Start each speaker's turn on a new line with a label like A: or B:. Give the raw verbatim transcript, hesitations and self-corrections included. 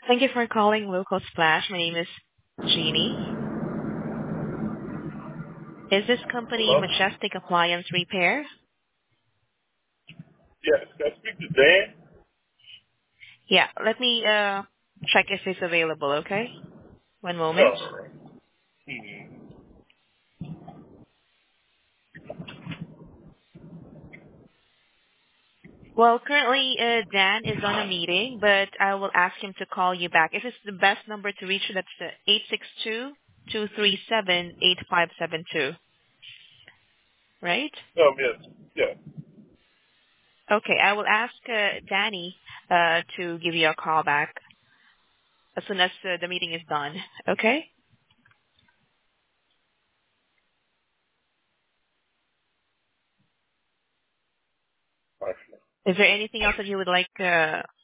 A: Thank you for calling Local Splash. My name is Jeannie. Is this company
B: Hello?
A: Majestic Appliance Repair?
B: Yes, can I speak to Dan?
A: Yeah, let me uh check if it's available, okay? One moment.
B: All right. Hmm.
A: Well, currently uh, Dan is on a meeting, but I will ask him to call you back. If it's the best number to reach you, that's uh, eight six two, two three seven, eight five seven two, right?
B: Um, yes. Yeah.
A: Okay, I will ask uh, Danny uh, to give you a call back as soon as uh, the meeting is done, okay?
B: Actually.
A: Is there anything else that you would like uh,